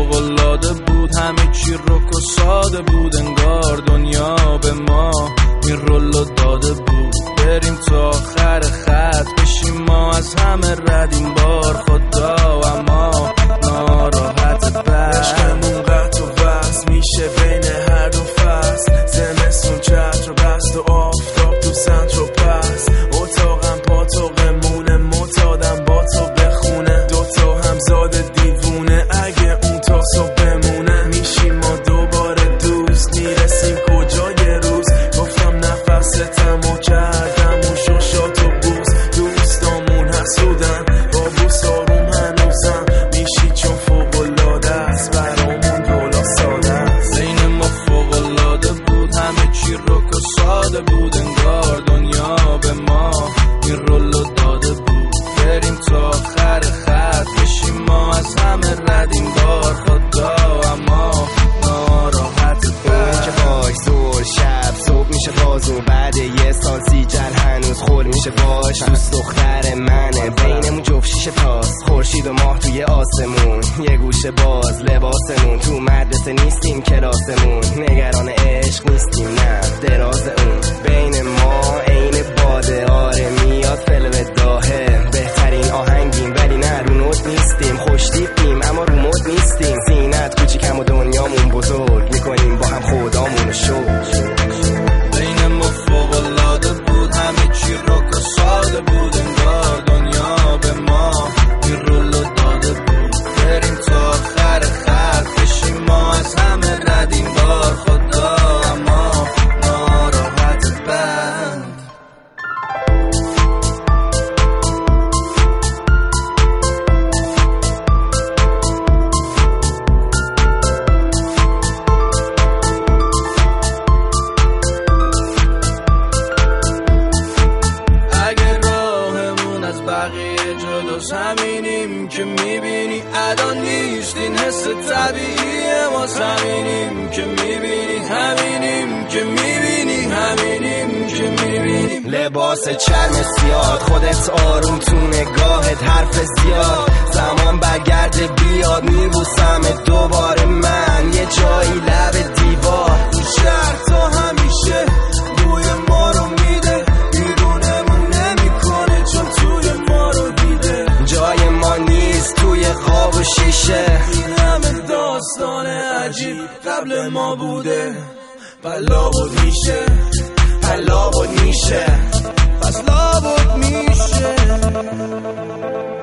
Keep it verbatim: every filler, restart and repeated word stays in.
فوق‌العاده بود، همه چی رک و ساده بود، انگار دنیا به ما این رولو داده بود. بریم تا آخر خط بشیم ما از همه رد این بار خدا، اما ناراحت بر عشقمون قطع و وصل میشه بین هر دو فصل. زمستون چتر و بست و آفتاب تو سنتر و پس. اتاقم پاتوقمونه معتادم با تو بخونه، دوتا همزاد دیوونه اگه اون تا صبح بمونه. میشیم ما دوباره دوست، میرسیم کجای روز. گفتم نفستم و کردم و ششات و بوس. دوستامون حسودن با بوس آروم هنوزم میشی چون فوق‌العاده است برامون دولا ساده است. بین ما فوق‌العاده بود، همه چی رک و ساده بود، انگار دنیا به ما این رولو داده بود. بریم تا آخر خط بشیم ما از همه رد این بار خدا، اما ناراحت اون که باش زور شب صبح میشه بازو، بعد یه سال سیجل هنوز خور میشه باش. دوست دختر منه بینمون جفت شیشه تاست، خورشید و ماه توی آسمون، یه گوشه باز لباسمون. تو مدرسه نیستیم کلاسمون، نگران عشق نیستیم نه دراز اون. بین ما عین باده آره میاد فلو داهه، بهترین آهنگیم ولی نه رو نوت نیستیم. خوشتیپیم اما رو مد نیستیم، زینت کوچیکم و دنیامون بزرگ، میکنیم با هم خدامونو شکر. بین ما فوق‌العاده بود، همه چی رک و ساده بود، انگار دنیا به ما این رولو داده بود. بریم تا آخر خط بشیم ما از همه رد این بار خدا، اما ناراحت بند. بقیه جداست همینیم که میبینی الان نیست، این حس طبیعیه ما همینیم که میبینی، همینیم که میبینی، همینیم که میبینی. لباس چرم سیاه خودت آروم تو نگاهت حرف زیاد، زمان برگرده بیاد میبوسم دوباره من یه جایی لب دیوار. این شهر تا همیشه بوی ما رو میده، بیرونمون نمیکنه چون توی ما رو دیده. جای ما نیست توی خواب و شیشه، این همه داستان عجیب قبل ما بوده. لابد میشه لابد میشه پس لابد میشه.